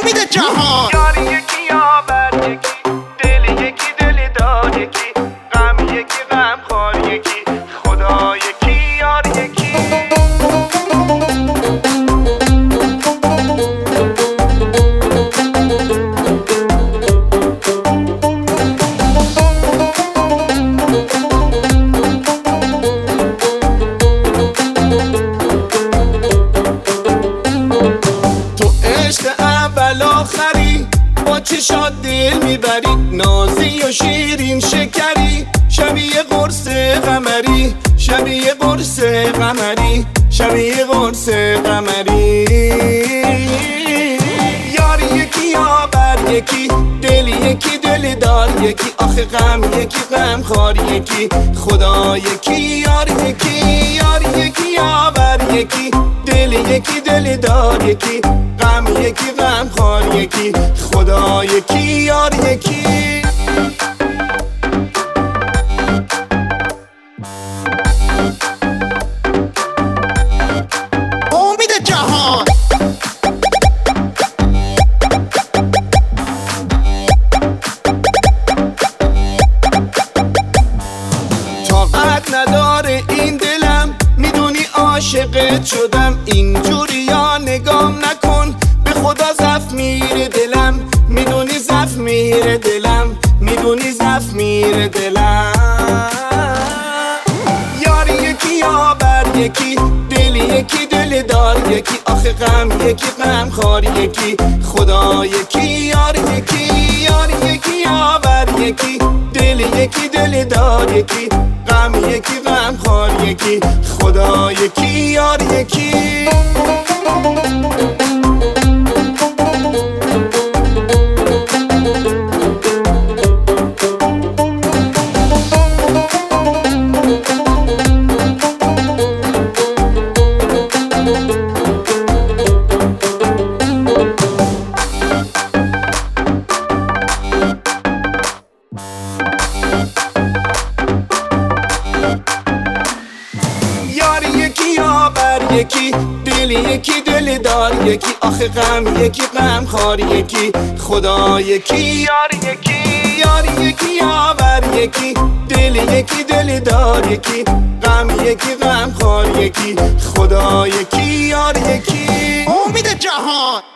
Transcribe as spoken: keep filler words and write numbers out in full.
امید جهان. یاری یکی یاور یکی، دل یکی دل دار یکی، غم یکی غم خوار یکی، خدا یکی یار یکی. آخری با چشات دل میبری، نازی و شیرین شکری، شبیه قرص قمری، شبیه قرص قمری، شبیه قرص قمری. یاری یکی یاور یکی، دل یکی دل دار یکی، آخه غم یکی غم خوار یکی، خدا یکی یار یکی. یاری یکی یاور یکی، دل یکی دل دار یکی، غم یکی غم خوار یکی، خدا یکی یار یکی. امید جهان. طاقت نداره این دلم، میدونی عاشقت شدم، اینجوری یا نگام نکن، به خدا زف میره دلم، میدونی زف میره دلم، میدونی زف میره دلم. یاری یکی یاور یکی، دل یکی دل دار یکی، آخه غم یکی غم خوار یکی، خدا یکی یار یکی. یاری یکی یاور یکی، دل یکی دل دار یکی، غم یکی غم خوار یکی، خدا یکی یار یکی. یکی دل یکی دل دار یکی، آخه غم یکی غم خوار یکی، خدا یکی یار یکی. یاری یکی یاور یکی، دل یکی دل دار یکی، غم یکی غم خوار یکی، خدا یکی یار یکی. امید جهان.